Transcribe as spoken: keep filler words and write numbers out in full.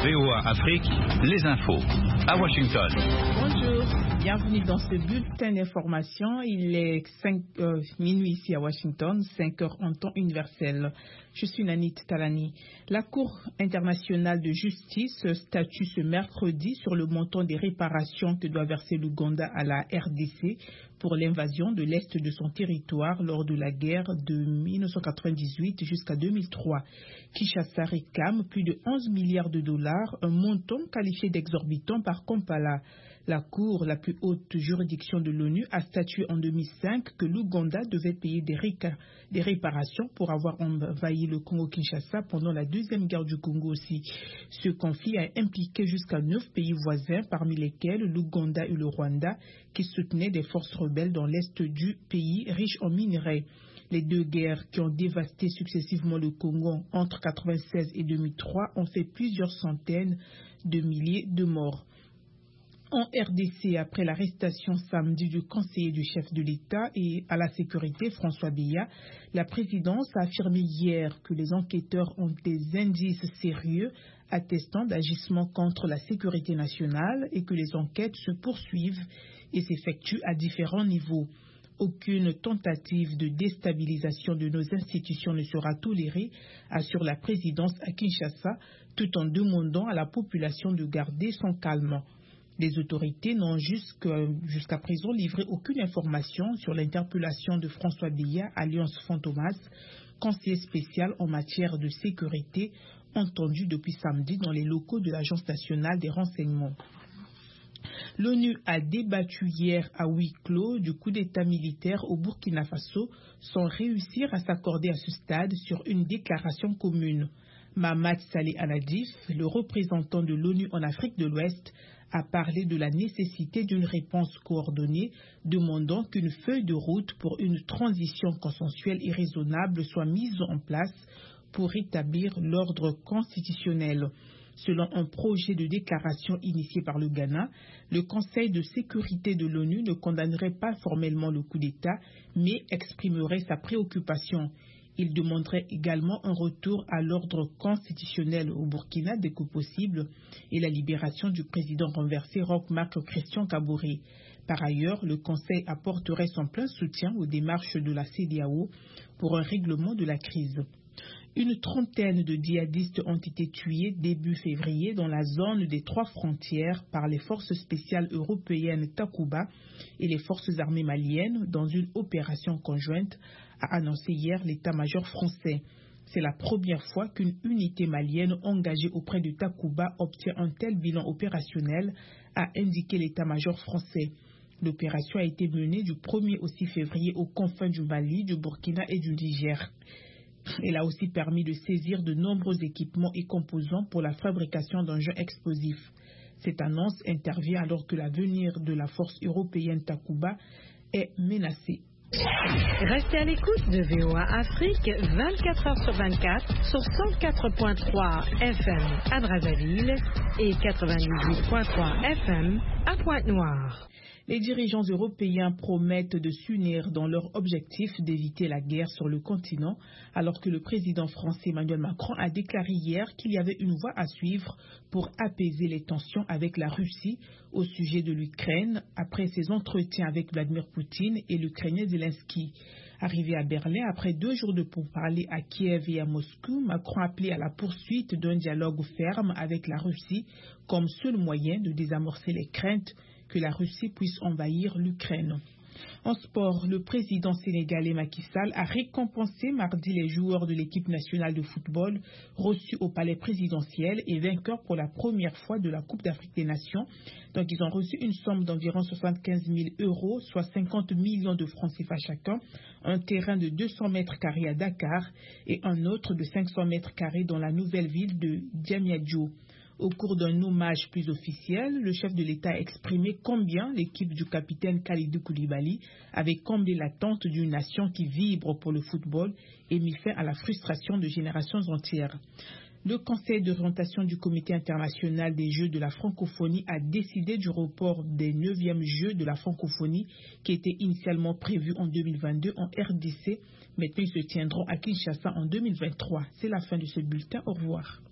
V O A Afrique, les infos. À Washington. Bonjour, bienvenue dans ce bulletin d'information. Il est cinq euh, minuit ici à Washington, cinq heures en temps universel. Je suis Nanit Talani. La Cour internationale de justice statue ce mercredi sur le montant des réparations que doit verser l'Ouganda à la R D C pour l'invasion de l'Est de son territoire lors de la guerre de mille neuf cent quatre-vingt-dix-huit jusqu'à deux mille trois. Kinshasa réclame plus de onze milliards de dollars, un montant qualifié d'exorbitant par Kampala. La Cour, la plus haute juridiction de l'ONU, a statué en deux mille cinq que l'Ouganda devait payer des, réca- des réparations pour avoir envahi le Congo-Kinshasa pendant la deuxième guerre du Congo aussi. Ce conflit a impliqué jusqu'à neuf pays voisins, parmi lesquels l'Ouganda et le Rwanda, qui soutenaient des forces rebelles dans l'est du pays riche en minerais. Les deux guerres qui ont dévasté successivement le Congo entre mille neuf cent quatre-vingt-seize et deux mille trois ont fait plusieurs centaines de milliers de morts. En R D C, après l'arrestation samedi du conseiller du chef de l'État et à la sécurité, François Biya, la présidence a affirmé hier que les enquêteurs ont des indices sérieux attestant d'agissements contre la sécurité nationale et que les enquêtes se poursuivent et s'effectuent à différents niveaux. Aucune tentative de déstabilisation de nos institutions ne sera tolérée, assure la présidence à Kinshasa, tout en demandant à la population de garder son calme. Les autorités n'ont jusqu'à présent livré aucune information sur l'interpellation de François Biya, Alliance Fantomas, conseiller spécial en matière de sécurité, entendu depuis samedi dans les locaux de l'Agence nationale des renseignements. L'ONU a débattu hier à huis clos du coup d'État militaire au Burkina Faso sans réussir à s'accorder à ce stade sur une déclaration commune. Mamad Saleh Al-Adif, le représentant de l'ONU en Afrique de l'Ouest, a parlé de la nécessité d'une réponse coordonnée, demandant qu'une feuille de route pour une transition consensuelle et raisonnable soit mise en place pour rétablir l'ordre constitutionnel. Selon un projet de déclaration initié par le Ghana, le Conseil de sécurité de l'ONU ne condamnerait pas formellement le coup d'État, mais exprimerait sa préoccupation. Il demanderait également un retour à l'ordre constitutionnel au Burkina dès que possible et la libération du président renversé Roch-Marc Christian Kaboré. Par ailleurs, le Conseil apporterait son plein soutien aux démarches de la C E D E A O pour un règlement de la crise. Une trentaine de djihadistes ont été tués début février dans la zone des trois frontières par les forces spéciales européennes Takuba et les forces armées maliennes dans une opération conjointe, a annoncé hier l'état-major français. C'est la première fois qu'une unité malienne engagée auprès de Takuba obtient un tel bilan opérationnel, a indiqué l'état-major français. L'opération a été menée du premier au six février aux confins du Mali, du Burkina et du Niger. Elle a aussi permis de saisir de nombreux équipements et composants pour la fabrication d'engins explosifs. Cette annonce intervient alors que l'avenir de la force européenne Takuba est menacé. Restez à l'écoute de V O A Afrique vingt-quatre heures sur vingt-quatre sur cent quatre virgule trois F M à Brazzaville et quatre-vingt-dix-huit virgule trois F M à Pointe-Noire. Les dirigeants européens promettent de s'unir dans leur objectif d'éviter la guerre sur le continent, alors que le président français Emmanuel Macron a déclaré hier qu'il y avait une voie à suivre pour apaiser les tensions avec la Russie au sujet de l'Ukraine, après ses entretiens avec Vladimir Poutine et l'Ukrainien Zelensky. Arrivé à Berlin après deux jours de pourparlers à Kiev et à Moscou, Macron a appelé à la poursuite d'un dialogue ferme avec la Russie comme seul moyen de désamorcer les craintes que la Russie puisse envahir l'Ukraine. En sport, le président sénégalais Macky Sall a récompensé mardi les joueurs de l'équipe nationale de football reçus au palais présidentiel et vainqueurs pour la première fois de la Coupe d'Afrique des Nations. Donc ils ont reçu une somme d'environ soixante-quinze mille euros, soit cinquante millions de francs C F A chacun, un terrain de deux cents mètres carrés à Dakar et un autre de cinq cents mètres carrés dans la nouvelle ville de Diamniadio. Au cours d'un hommage plus officiel, le chef de l'État a exprimé combien l'équipe du capitaine Kalidou Koulibaly avait comblé l'attente d'une nation qui vibre pour le football et mis fin à la frustration de générations entières. Le Conseil d'orientation du Comité international des Jeux de la francophonie a décidé du report des neuvièmes Jeux de la francophonie qui étaient initialement prévus en deux mille vingt-deux en R D C. Maintenant, ils se tiendront à Kinshasa en deux mille vingt-trois. C'est la fin de ce bulletin. Au revoir.